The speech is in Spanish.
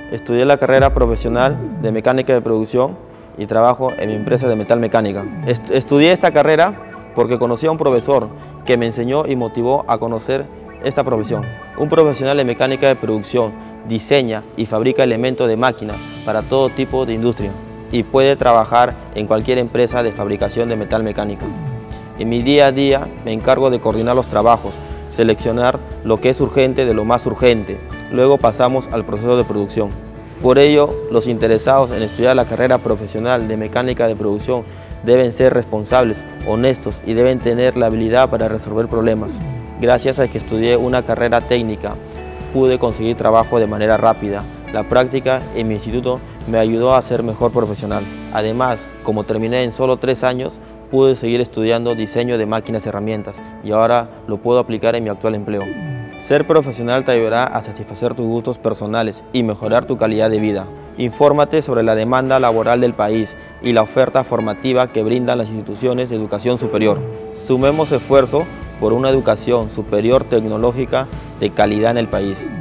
Estudié la carrera profesional de mecánica de producción y trabajo en mi empresa de metal mecánica. Estudié esta carrera porque conocí a un profesor que me enseñó y motivó a conocer esta profesión. Un profesional de mecánica de producción diseña y fabrica elementos de máquina para todo tipo de industria y puede trabajar en cualquier empresa de fabricación de metal mecánico. En mi día a día me encargo de coordinar los trabajos, seleccionar lo que es urgente de lo más urgente. Luego pasamos al proceso de producción. Por ello, los interesados en estudiar la carrera profesional de mecánica de producción deben ser responsables, honestos y deben tener la habilidad para resolver problemas. Gracias a que estudié una carrera técnica, pude conseguir trabajo de manera rápida. La práctica en mi instituto me ayudó a ser mejor profesional. Además, como terminé en solo 3 años, pude seguir estudiando diseño de máquinas y herramientas y ahora lo puedo aplicar en mi actual empleo. Ser profesional te ayudará a satisfacer tus gustos personales y mejorar tu calidad de vida. Infórmate sobre la demanda laboral del país y la oferta formativa que brindan las instituciones de educación superior. Sumemos esfuerzo por una educación superior tecnológica de calidad en el país.